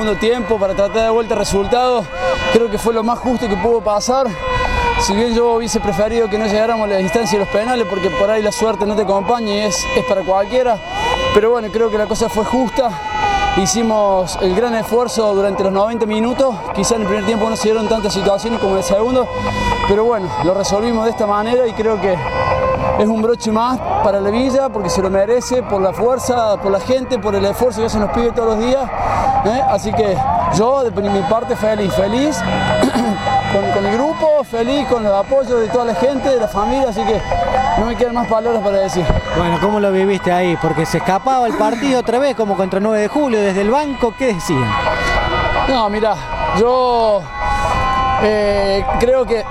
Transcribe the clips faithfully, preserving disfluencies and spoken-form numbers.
segundo tiempo para tratar de dar vuelta el resultado. Creo que fue lo más justo que pudo pasar. Si bien yo hubiese preferido que no llegáramos a la distancia de los penales, porque por ahí la suerte no te acompaña y es, es para cualquiera, pero bueno, creo que la cosa fue justa. Hicimos el gran esfuerzo durante los noventa minutos, quizá en el primer tiempo no se dieron tantas situaciones como en el segundo, pero bueno, lo resolvimos de esta manera y creo que es un broche más para la Villa, porque se lo merece, por la fuerza, por la gente, por el esfuerzo que hacen los pibes todos los días, ¿eh? Así que yo, de mi parte, feliz, feliz con, con el grupo, feliz con los apoyos de toda la gente, de la familia, así que no me quedan más palabras para decir. Bueno, ¿cómo lo viviste ahí? Porque se escapaba el partido otra vez, como contra nueve de julio, desde el banco, ¿qué decían? No, mirá, yo eh, creo que...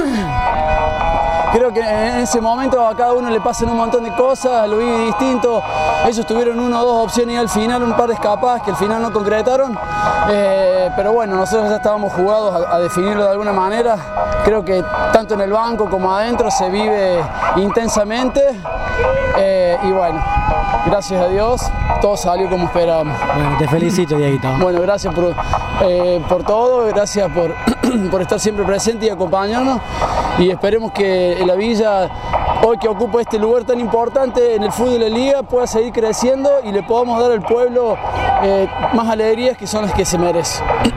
Creo que en ese momento a cada uno le pasan un montón de cosas, lo vi distinto. Ellos tuvieron una o dos opciones y al final un par de escapadas que al final no concretaron. Eh, pero bueno, nosotros ya estábamos jugados a, a definirlo de alguna manera. Creo que tanto en el banco como adentro se vive intensamente. Eh, y bueno, gracias a Dios, todo salió como esperábamos. Bueno, te felicito, Dieguito. Bueno, gracias por, eh, por todo, gracias por, por estar siempre presente y acompañarnos. Y esperemos que la Villa, hoy que ocupa este lugar tan importante en el fútbol de la Liga, pueda seguir creciendo y le podamos dar al pueblo eh, más alegrías que son las que se merece.